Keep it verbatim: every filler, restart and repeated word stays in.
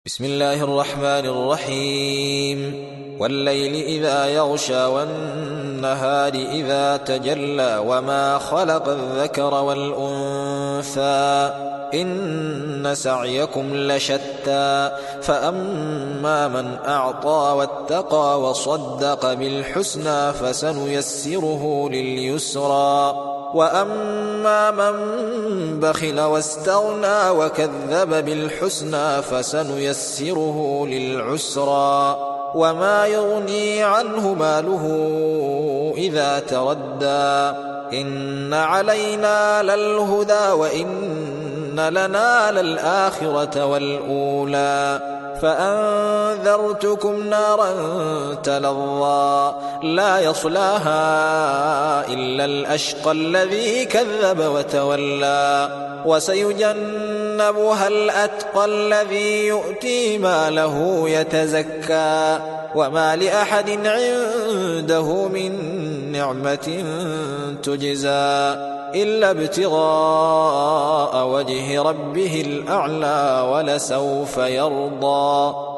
بسم الله الرحمن الرحيم والليل إذا يغشى والنهار إذا تجلى وما خلق الذكر والأنثى إن سعيكم لشتى فأما من أعطى واتقى وصدق بالحسنى فسنيسره لليسرى وأما من بخل واستغنى وكذب بالحسنى فسنيسره للعسرى وما يغني عنه ماله إذا تردى إن علينا للهدى وإن لنا للآخرة والأولى فأنذرتكم نارا تلظى لا يصلاها إلا الأشقى الذي كذب وتولى وسيجنبها الأتقى الذي يؤتي ماله يتزكى وما لأحد عنده من نعمة تجزى إلا ابتغاء وجه ربه الأعلى ولسوف يرضى.